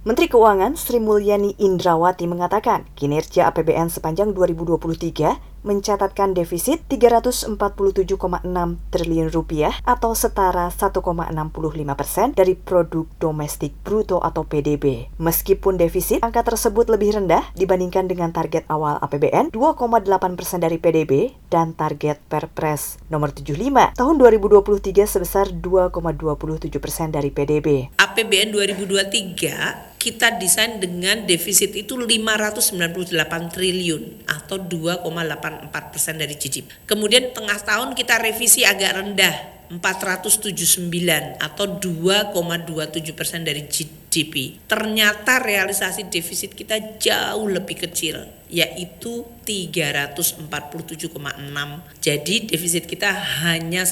Menteri Keuangan Sri Mulyani Indrawati mengatakan kinerja APBN sepanjang 2023 mencatatkan defisit 347,6 triliun rupiah atau setara 1,65% dari produk domestik bruto atau PDB. Meskipun defisit, angka tersebut lebih rendah dibandingkan dengan target awal APBN 2,8% dari PDB dan target Perpres nomor 75 tahun 2023 sebesar 2,27% dari PDB. APBN 2023 kita desain dengan defisit itu 598 triliun atau 2,84% dari GDP. Kemudian tengah tahun kita revisi agak rendah 479 atau 2,27% dari GDP. Ternyata realisasi defisit kita jauh lebih kecil, yaitu 347,6. Jadi defisit kita hanya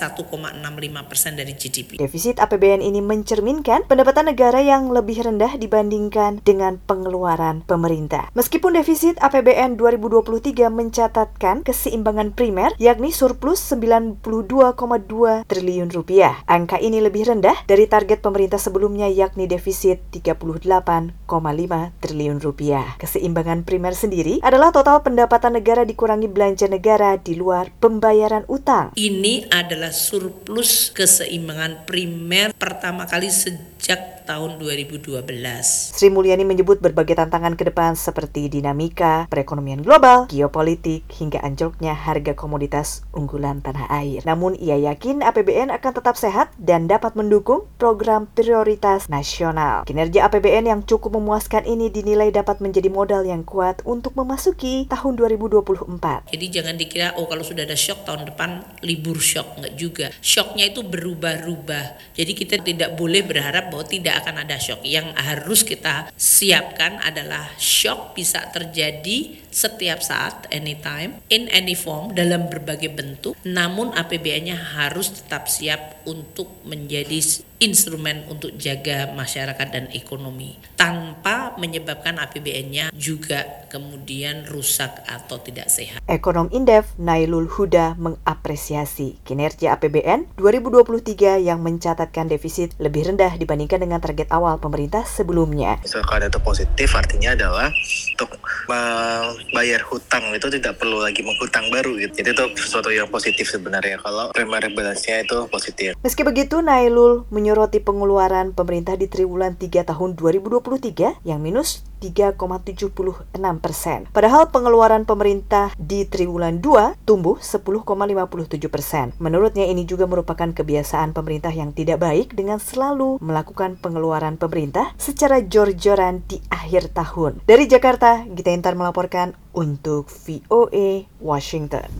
1,65% dari GDP. Defisit APBN ini mencerminkan pendapatan negara yang lebih rendah dibandingkan dengan pengeluaran pemerintah. Meskipun defisit APBN 2023 mencatatkan keseimbangan primer, yakni surplus 92,2 triliun rupiah. Angka ini lebih rendah dari target pemerintah sebelumnya, yakni defisit 38,5 triliun rupiah. Keseimbangan primer sendiri adalah total pendapatan negara dikurangi belanja negara di luar pembayaran utang. Ini adalah surplus keseimbangan primer pertama kali sejak tahun 2012. Sri Mulyani menyebut berbagai tantangan ke depan seperti dinamika perekonomian global, geopolitik, hingga anjloknya harga komoditas unggulan tanah air. Namun ia yakin APBN akan tetap sehat dan dapat mendukung program prioritas nasional. Kinerja APBN yang cukup memuaskan ini dinilai dapat menjadi modal yang kuat untuk memasuki tahun 2024. Jadi jangan dikira kalau sudah ada shock tahun depan libur shock, enggak juga. Shocknya itu berubah-ubah. Jadi kita tidak boleh berharap bahwa tidak akan ada shock. Yang harus kita siapkan adalah shock bisa terjadi setiap saat, anytime, in any form, dalam berbagai bentuk. Namun APBN-nya harus tetap siap untuk menjadi instrumen untuk jaga masyarakat dan ekonomi tanpa menyebabkan APBN-nya juga kemudian rusak atau tidak sehat. Ekonom Indef Nailul Huda mengapresiasi kinerja APBN 2023 yang mencatatkan defisit lebih rendah dibandingkan dengan target awal pemerintah sebelumnya. Misalkan itu positif, artinya adalah untuk membayar hutang itu tidak perlu lagi menghutang baru gitu. Jadi itu sesuatu yang positif sebenarnya kalau primary balance-nya itu positif. Meski begitu, Nailul menyoroti pengeluaran pemerintah di triwulan 3 tahun 2023 yang minus 3,76%. Padahal pengeluaran pemerintah di triwulan 2 tumbuh 10,57%. Menurutnya ini juga merupakan kebiasaan pemerintah yang tidak baik dengan selalu melakukan pengeluaran pemerintah secara jor-joran di akhir tahun. Dari Jakarta, Gita Intar melaporkan untuk VOA Washington.